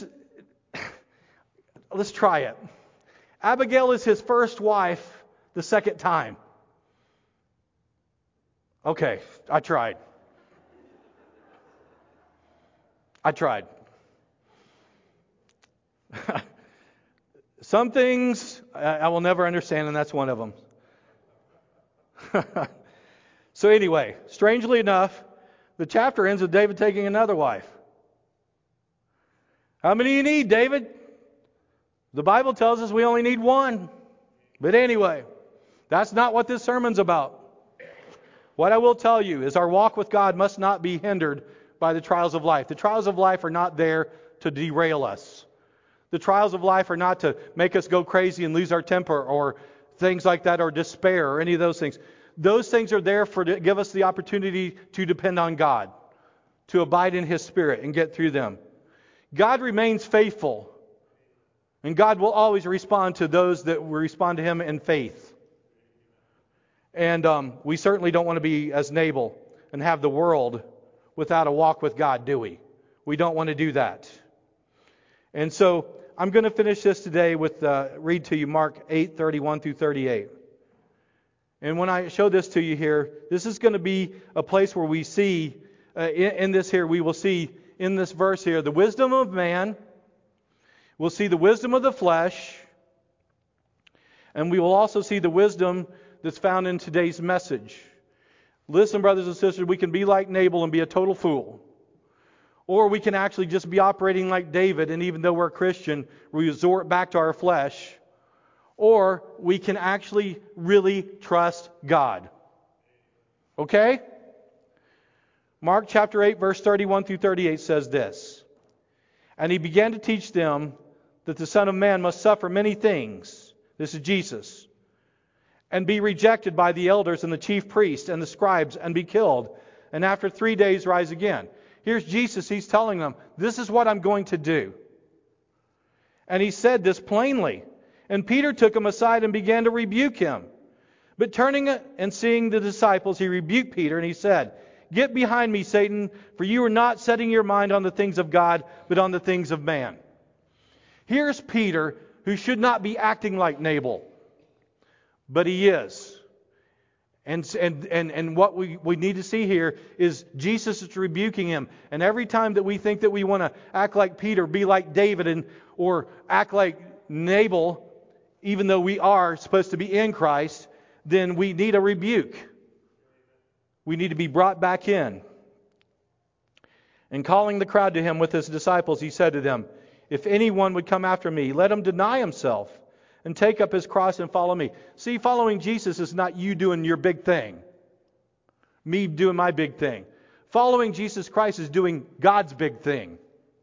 A: try it. Abigail is his first wife the second time. Okay, I tried. Some things I will never understand, and that's one of them. So anyway, strangely enough, the chapter ends with David taking another wife. How many do you need, David? The Bible tells us we only need one. But anyway, that's not what this sermon's about. What I will tell you is our walk with God must not be hindered by the trials of life. The trials of life are not there to derail us. The trials of life are not to make us go crazy and lose our temper or things like that, or despair or any of those things. Those things are there to give us the opportunity to depend on God, to abide in His Spirit and get through them. God remains faithful, and God will always respond to those that respond to Him in faith. And we certainly don't want to be as Nabal and have the world without a walk with God, do we? We don't want to do that. And so I'm going to finish this today with read to you Mark 8:31 through 38. And when I show this to you here, this is going to be a place where we see, in this here, we will see in this verse here, the wisdom of man. We'll see the wisdom of the flesh. And we will also see the wisdom that's found in today's message. Listen, brothers and sisters, we can be like Nabal and be a total fool. Or we can actually just be operating like David, and even though we're a Christian, we resort back to our flesh. Or we can actually really trust God. Okay? Mark chapter 8, verse 31 through 38 says this. And he began to teach them that the Son of Man must suffer many things. This is Jesus. And be rejected by the elders and the chief priests and the scribes and be killed. And after 3 days rise again. Here's Jesus. He's telling them, this is what I'm going to do. And he said this plainly. And Peter took him aside and began to rebuke him. But turning and seeing the disciples, he rebuked Peter and he said, Get behind me, Satan, for you are not setting your mind on the things of God, but on the things of man. Here's Peter, who should not be acting like Nabal, but he is. And what we need to see here is Jesus is rebuking him. And every time that we think that we want to act like Peter, be like David, or act like Nabal, even though we are supposed to be in Christ, then we need a rebuke. We need to be brought back in. And calling the crowd to him with his disciples, he said to them, If anyone would come after me, let him deny himself and take up his cross and follow me. See, following Jesus is not you doing your big thing, me doing my big thing. Following Jesus Christ is doing God's big thing.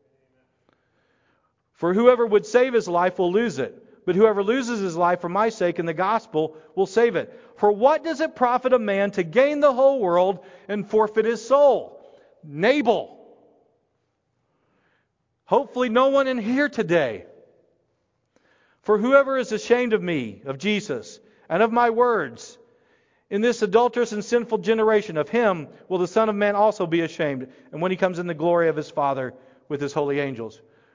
A: For whoever would save his life will lose it. But whoever loses his life for my sake and the gospel will save it. For what does it profit a man to gain the whole world and forfeit his soul? Nabal. Hopefully no one in here today. For whoever is ashamed of me, of Jesus, and of my words, in this adulterous and sinful generation, of him will the Son of Man also be ashamed, and when he comes in the glory of his Father with his holy angels.